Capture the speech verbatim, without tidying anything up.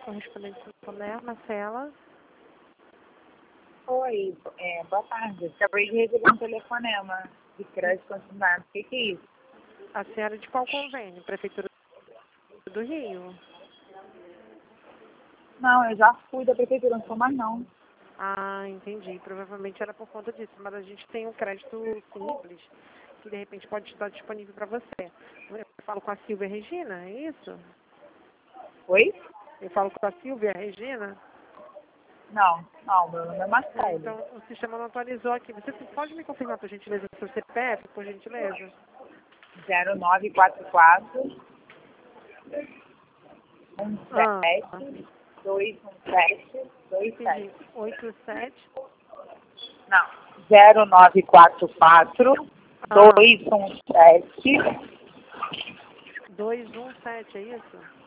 Correspondente Santander, Marcela. Oi, é, boa tarde. Acabei de receber um telefonema de crédito consignado. O que, que é isso? A senhora de qual convênio? Prefeitura do Rio? Não, eu já fui da prefeitura, não sou mais não. Ah, entendi. Provavelmente era por conta disso, mas a gente tem um crédito simples que de repente pode estar disponível para você. Eu falo com a Silvia Regina, é isso? Oi? Eu falo com a Silvia Regina? Não, não, meu nome é Não, Marcelo. então o sistema não atualizou aqui. Você pode me confirmar, por gentileza, o seu C P F, por gentileza? zero nove quatro quatro um Ah, sete dois um sete dois entendi. sete. oito sete. Não, zero nove quatro quatro Ah, dois um sete dois um sete, é isso?